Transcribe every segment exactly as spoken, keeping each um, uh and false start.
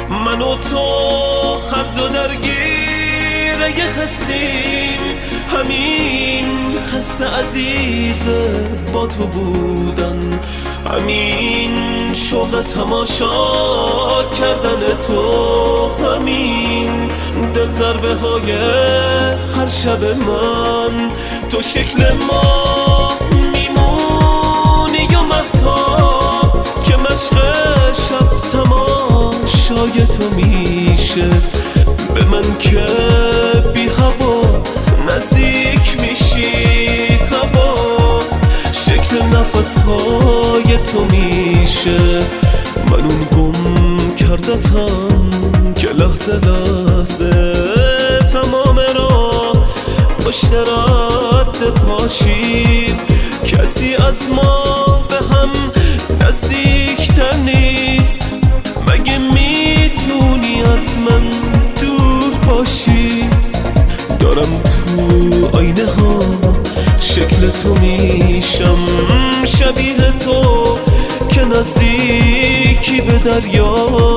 من و تو هر دو درگیر یه حسیم، همین حس عزیز با تو بودن، همین شوق تماشا کردن تو، همین دل ضربه های هر شب من. تو شکل ما میمونی و مهتاب که مشق شب تماشای تو میشه، به من که بی هوا نزدیک میشی هوا، شکل نفس های تو میشه. من اون گم کردتم که لحظه لحظه تمام را پشت رد پاشیم، کسی از ما به هم نزدیکتر نیست، مگه میتونی از من دور باشی؟ دارم تو آینه ها شکل تو میشم، شبیه تو که نزدیکی به دریا،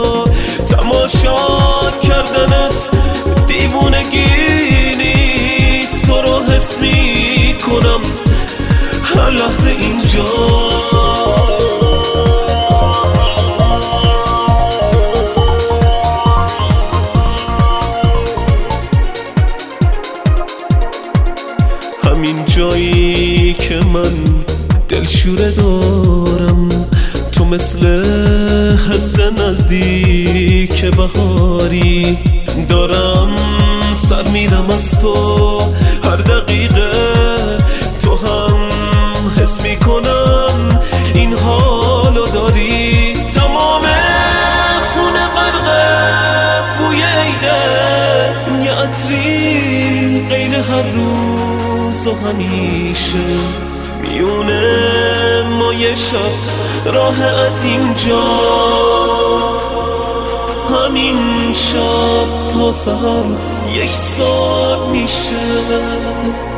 تماشا کردنت دیوونگی نیست، تو رو حس میکنم هر لحظه اینجا. همین جایی که من دلشوره دارم، تو مثل حس نزدیک بهاری، دارم سر میرم از تو هر دقیقه، تو هم حس میکنم این حالو داری. تمام خونه غرقه بوی عیده، یه عطری غیر هر روز و همیشه، میونه ما یه شب راه از اینجا، همین شب تا سحر یک سال میشه.